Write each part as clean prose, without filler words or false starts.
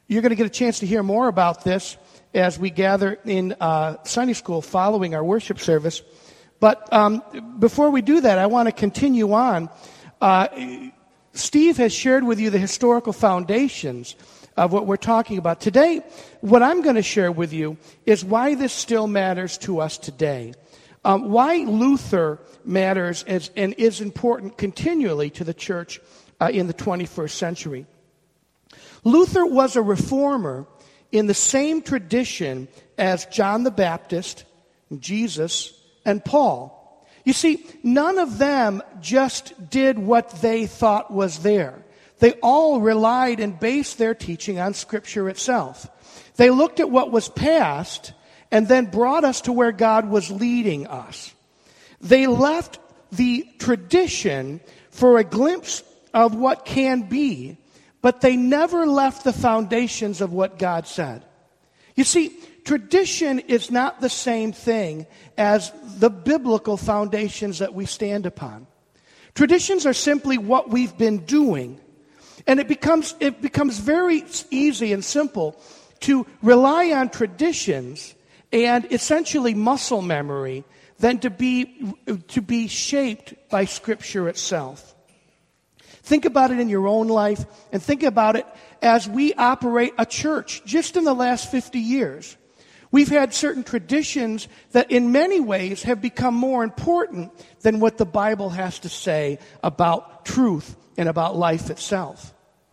You're going to get a chance to hear more about this as we gather in Sunday school following our worship service. But before we do that, I want to continue on. Steve has shared with you the historical foundations of what we're talking about. Today, what I'm going to share with you is why this still matters to us today. Why Luther matters and is important continually to the church in the 21st century. Luther was a reformer in the same tradition as John the Baptist, Jesus, and Paul. You see, none of them just did what they thought was there. They all relied and based their teaching on Scripture itself. They looked at what was past and then brought us to where God was leading us. They left the tradition for a glimpse of what can be, but they never left the foundations of what God said. You see, tradition is not the same thing as the biblical foundations that we stand upon. Traditions are simply what we've been doing. And it becomes very easy and simple to rely on traditions and essentially muscle memory than to be shaped by Scripture itself. Think about it in your own life, and think about it as we operate a church just in the last 50 years. We've had certain traditions that in many ways have become more important than what the Bible has to say about truth and about life itself.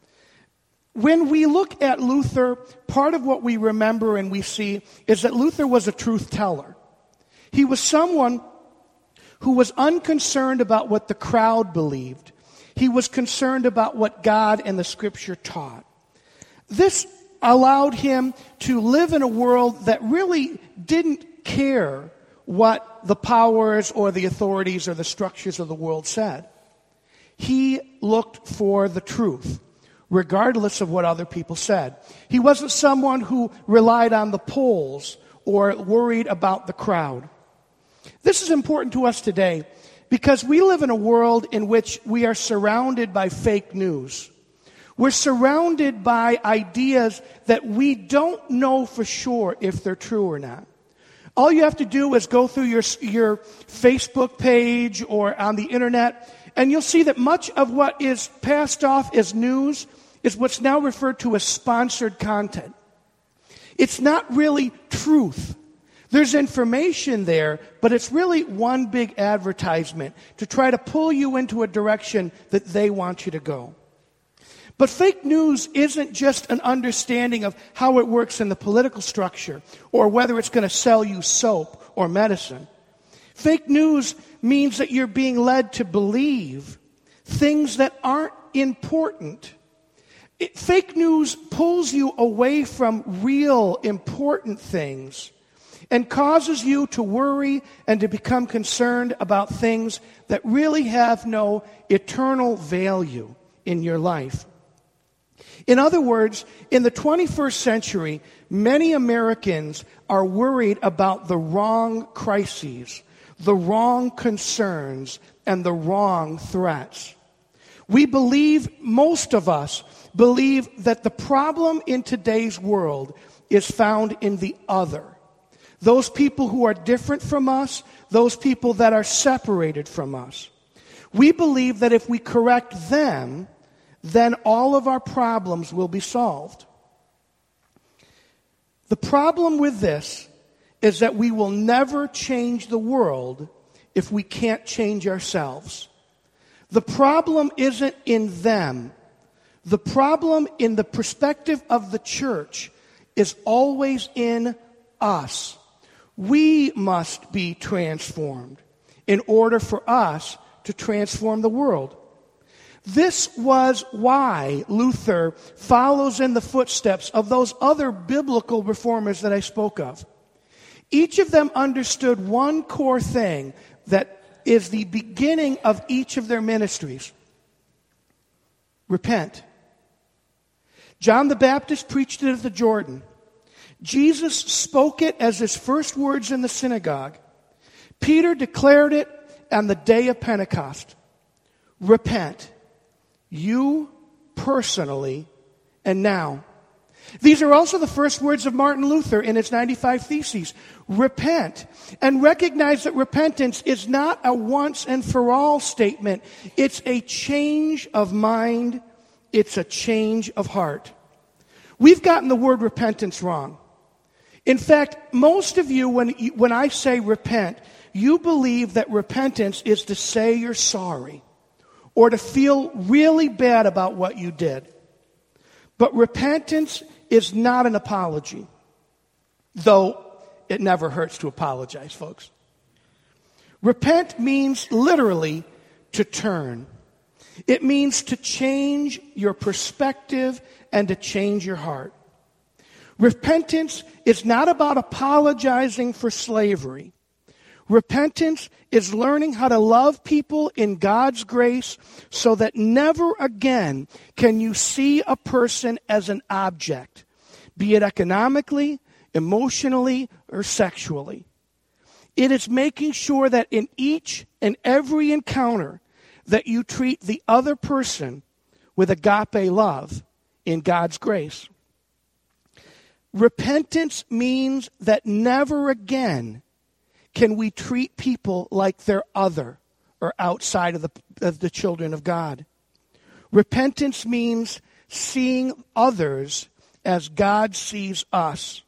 When we look at Luther, part of what we remember and we see is that Luther was a truth teller. He was someone who was unconcerned about what the crowd believed. He was concerned about what God and the Scripture taught. This allowed him to live in a world that really didn't care what the powers or the authorities or the structures of the world said. He looked for the truth, regardless of what other people said. He wasn't someone who relied on the polls or worried about the crowd. This is important to us today because we live in a world in which we are surrounded by fake news. We're surrounded by ideas that we don't know for sure if they're true or not. All you have to do is go through your Facebook page or on the internet, and you'll see that much of what is passed off as news is what's now referred to as sponsored content. It's not really truth. There's information there, but it's really one big advertisement to try to pull you into a direction that they want you to go. But fake news isn't just an understanding of how it works in the political structure or whether it's going to sell you soap or medicine. Fake news means that you're being led to believe things that aren't important. Fake news pulls you away from real important things and causes you to worry and to become concerned about things that really have no eternal value in your life. In other words, in the 21st century, many Americans are worried about the wrong crises, the wrong concerns, and the wrong threats. Most of us believe that the problem in today's world is found in the other. Those people who are different from us, those people that are separated from us. We believe that if we correct them, then all of our problems will be solved. The problem with this is that we will never change the world if we can't change ourselves. The problem isn't in them. The problem in the perspective of the church is always in us. We must be transformed in order for us to transform the world. This was why Luther follows in the footsteps of those other biblical reformers that I spoke of. Each of them understood one core thing that is the beginning of each of their ministries. Repent. John the Baptist preached it at the Jordan. Jesus spoke it as his first words in the synagogue. Peter declared it on the day of Pentecost. Repent. You personally and now. These are also the first words of Martin Luther in his 95 Theses. Repent, and recognize that repentance is not a once and for all statement. It's a change of mind. It's a change of heart. We've gotten the word repentance wrong. In fact, most of you, when I say repent, you believe that repentance is to say you're sorry or to feel really bad about what you did. But repentance is not an apology, though it never hurts to apologize, folks. Repent means literally to turn. It means to change your perspective and to change your heart. Repentance is not about apologizing for slavery. Repentance is learning how to love people in God's grace so that never again can you see a person as an object, be it economically, emotionally, or sexually. It is making sure that in each and every encounter that you treat the other person with agape love in God's grace. Repentance means that never again can we treat people like they're other or outside of the children of God. Repentance means seeing others as God sees us.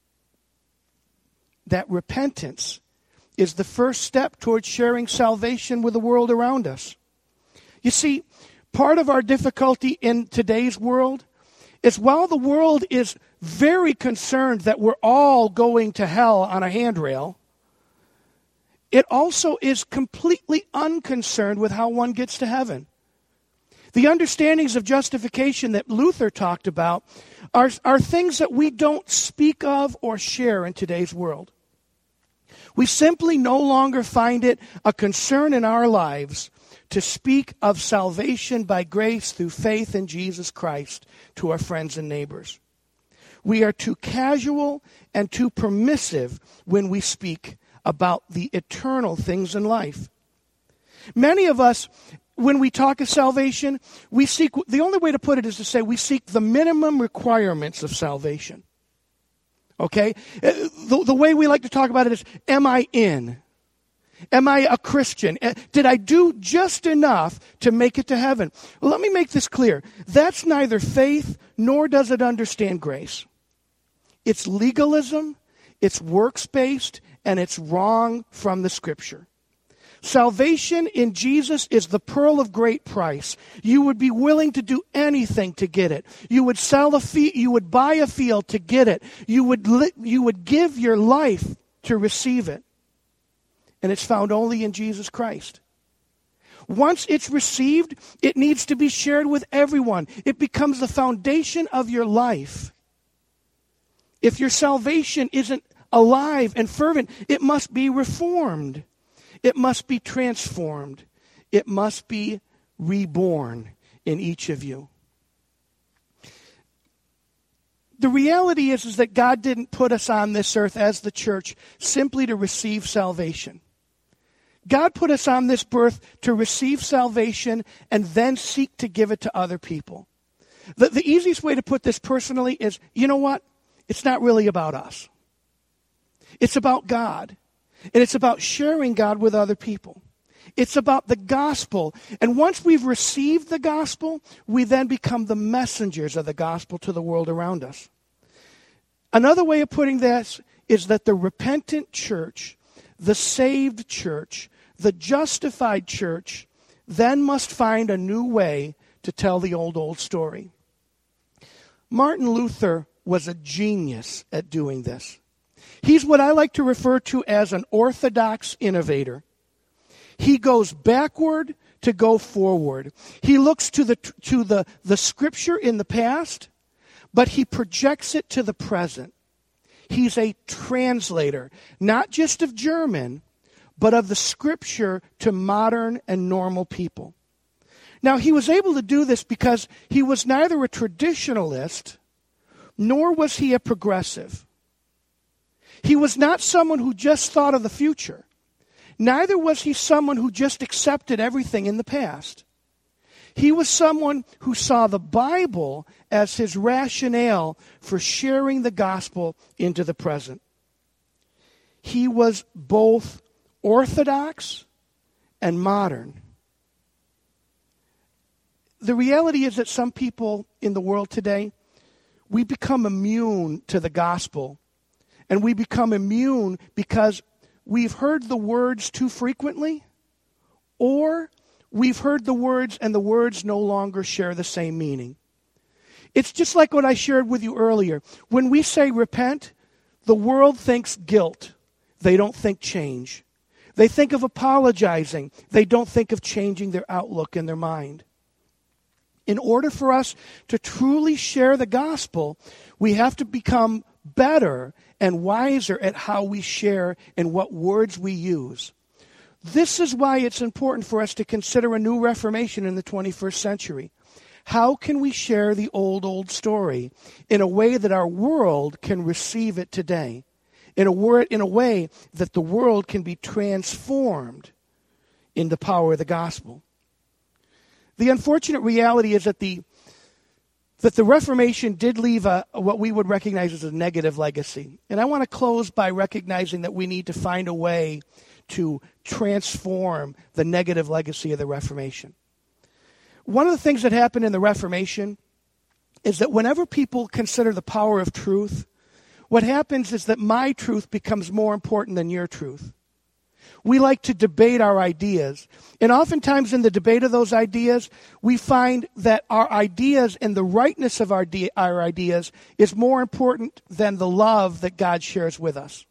That repentance is the first step towards sharing salvation with the world around us. You see, part of our difficulty in today's world is while the world is very concerned that we're all going to hell on a handrail, it also is completely unconcerned with how one gets to heaven. The understandings of justification that Luther talked about are things that we don't speak of or share in today's world. We simply no longer find it a concern in our lives to speak of salvation by grace through faith in Jesus Christ to our friends and neighbors. We are too casual and too permissive when we speak about the eternal things in life. Many of us, when we talk of salvation, we seek, the only way to put it is to say we seek the minimum requirements of salvation. Okay? The way we like to talk about it is, am I in? Am I a Christian? Did I do just enough to make it to heaven? Well, let me make this clear. That's neither faith nor does it understand grace. It's legalism, it's works-based, and it's wrong from the Scripture. Salvation in Jesus is the pearl of great price. You would be willing to do anything to get it. You would you would buy a field to get it. You would give your life to receive it. And it's found only in Jesus Christ. Once it's received, it needs to be shared with everyone. It becomes the foundation of your life. If your salvation isn't alive and fervent, it must be reformed. It must be transformed. It must be reborn in each of you. The reality is that God didn't put us on this earth as the church simply to receive salvation. God put us on this earth to receive salvation and then seek to give it to other people. The easiest way to put this personally is, you know what? It's not really about us. It's about God. And it's about sharing God with other people. It's about the gospel. And once we've received the gospel, we then become the messengers of the gospel to the world around us. Another way of putting this is that the repentant church, the saved church, the justified church, then must find a new way to tell the old story. Martin Luther was a genius at doing this. He's what I like to refer to as an orthodox innovator. He goes backward to go forward. He looks to the scripture in the past, but he projects it to the present. He's a translator, not just of German, but of the scripture to modern and normal people. Now, he was able to do this because he was neither a traditionalist, nor was he a progressive. He was not someone who just thought of the future. Neither was he someone who just accepted everything in the past. He was someone who saw the Bible as his rationale for sharing the gospel into the present. He was both orthodox and modern. The reality is that some people in the world today, we become immune to the gospel. And we become immune because we've heard the words too frequently, or we've heard the words and the words no longer share the same meaning. It's just like what I shared with you earlier. When we say repent, the world thinks guilt. They don't think change. They think of apologizing. They don't think of changing their outlook in their mind. In order for us to truly share the gospel, we have to become better and wiser at how we share and what words we use. This is why it's important for us to consider a new reformation in the 21st century. How can we share the old story in a way that our world can receive it today? In a way that the world can be transformed in the power of the gospel. The unfortunate reality is that the Reformation did leave what we would recognize as a negative legacy. And I want to close by recognizing that we need to find a way to transform the negative legacy of the Reformation. One of the things that happened in the Reformation is that whenever people consider the power of truth, what happens is that my truth becomes more important than your truth. We like to debate our ideas. And oftentimes in the debate of those ideas, we find that our ideas and the rightness of our ideas is more important than the love that God shares with us.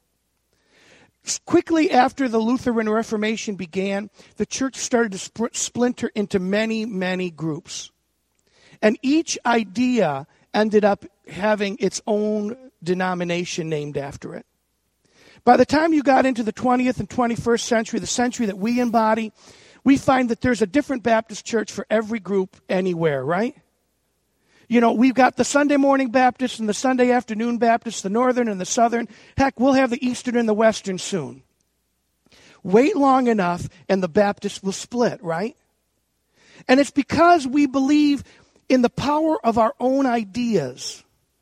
Quickly after the Lutheran Reformation began, the church started to splinter into many, many groups. And each idea ended up having its own denomination named after it. By the time you got into the 20th and 21st century, the century that we embody, we find that there's a different Baptist church for every group anywhere, right? You know, we've got the Sunday morning Baptists and the Sunday afternoon Baptists, the northern and the southern. Heck, we'll have the eastern and the western soon. Wait long enough and the Baptists will split, right? And it's because we believe in the power of our own ideas.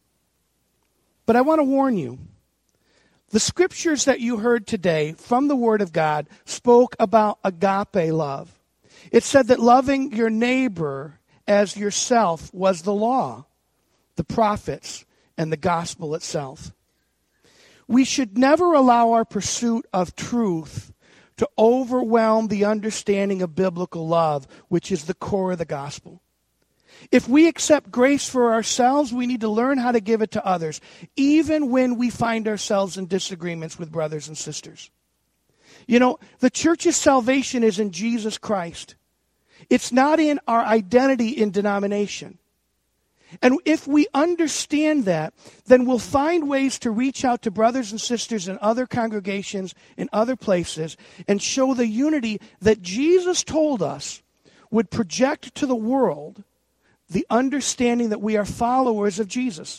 But I want to warn you, the scriptures that you heard today from the Word of God spoke about agape love. It said that loving your neighbor as yourself was the law, the prophets, and the gospel itself. We should never allow our pursuit of truth to overwhelm the understanding of biblical love, which is the core of the gospel. If we accept grace for ourselves, we need to learn how to give it to others, even when we find ourselves in disagreements with brothers and sisters. You know, the church's salvation is in Jesus Christ. It's not in our identity in denomination. And if we understand that, then we'll find ways to reach out to brothers and sisters in other congregations, in other places, and show the unity that Jesus told us would project to the world the understanding that we are followers of Jesus.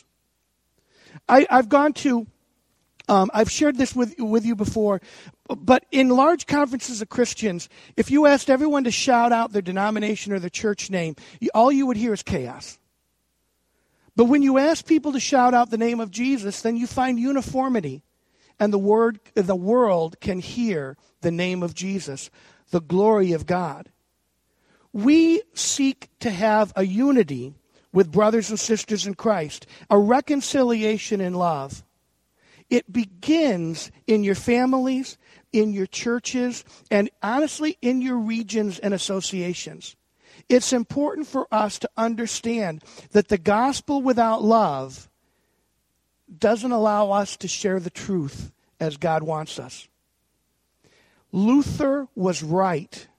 I've shared this with you before, but in large conferences of Christians, if you asked everyone to shout out their denomination or their church name, all you would hear is chaos. But when you ask people to shout out the name of Jesus, then you find uniformity, and the world can hear the name of Jesus, the glory of God. We seek to have a unity with brothers and sisters in Christ, a reconciliation in love. It begins in your families, in your churches, and honestly, in your regions and associations. It's important for us to understand that the gospel without love doesn't allow us to share the truth as God wants us. Luther was right.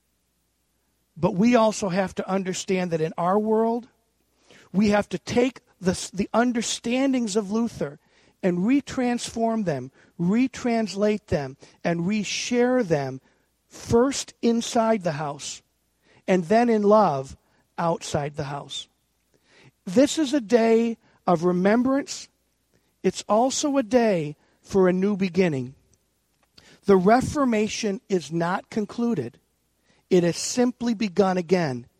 But we also have to understand that in our world, we have to take the understandings of Luther and retransform them, retranslate them, and reshare them first inside the house and then in love outside the house. This is a day of remembrance. It's also a day for a new beginning. The Reformation is not concluded. It has simply begun again.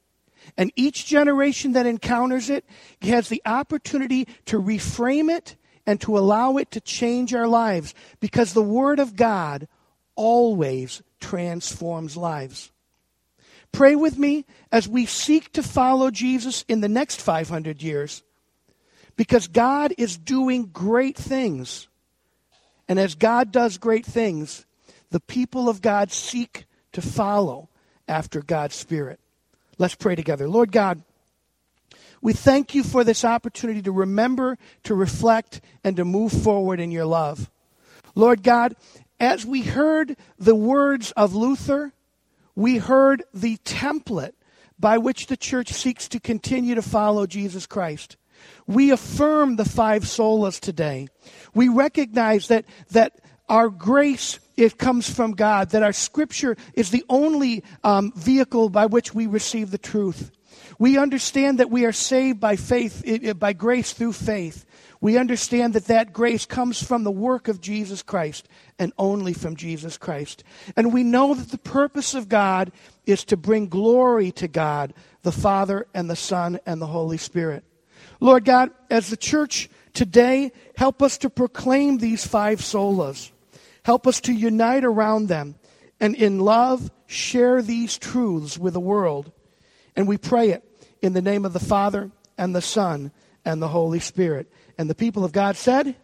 And each generation that encounters it has the opportunity to reframe it and to allow it to change our lives, because the Word of God always transforms lives. Pray with me as we seek to follow Jesus in the next 500 years, because God is doing great things. And as God does great things, the people of God seek to follow after God's Spirit. Let's pray together. Lord God, we thank you for this opportunity to remember, to reflect, and to move forward in your love. Lord God, as we heard the words of Luther, we heard the template by which the church seeks to continue to follow Jesus Christ. We affirm the 5 solas today. We recognize that our grace, it comes from God, that our Scripture is the only vehicle by which we receive the truth. We understand that we are saved by faith, by grace through faith. We understand that grace comes from the work of Jesus Christ and only from Jesus Christ. And we know that the purpose of God is to bring glory to God, the Father and the Son and the Holy Spirit. Lord God, as the church today, help us to proclaim these 5 solas. Help us to unite around them and in love share these truths with the world. And we pray it in the name of the Father and the Son and the Holy Spirit. And the people of God said,